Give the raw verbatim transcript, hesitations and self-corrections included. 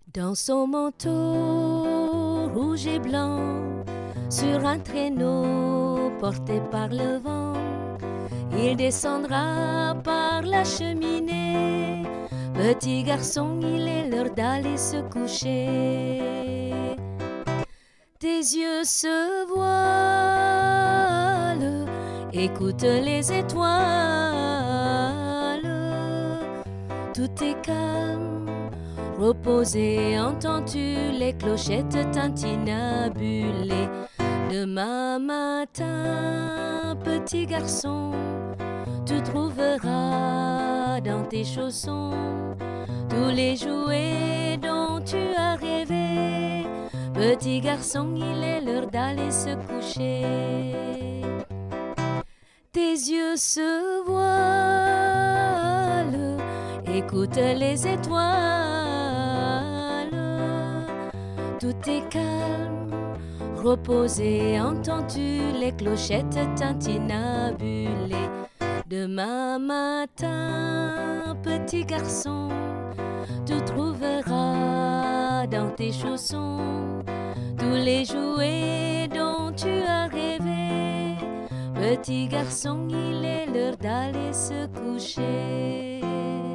Dans son manteau rouge et blanc, sur un traîneau porté par le vent, il descendra par la cheminée. Petit garçon, il est l'heure d'aller se coucher. Tes yeux se voilent, écoute les étoiles. Tout est calme, reposé, entends-tu les clochettes tintinabuler. Demain matin, petit garçon, tu trouveras dans tes chaussons tous les jouets dont tu as rêvé. Petit garçon, il est l'heure d'aller se coucher. Tes yeux se voilent, écoute les étoiles. Tout est calme, reposé, entends-tu les clochettes tintinabuler. Demain matin, petit garçon, tu trouveras dans tes chaussons tous les jouets dont tu as rêvé. Petit garçon, il est l'heure d'aller se coucher.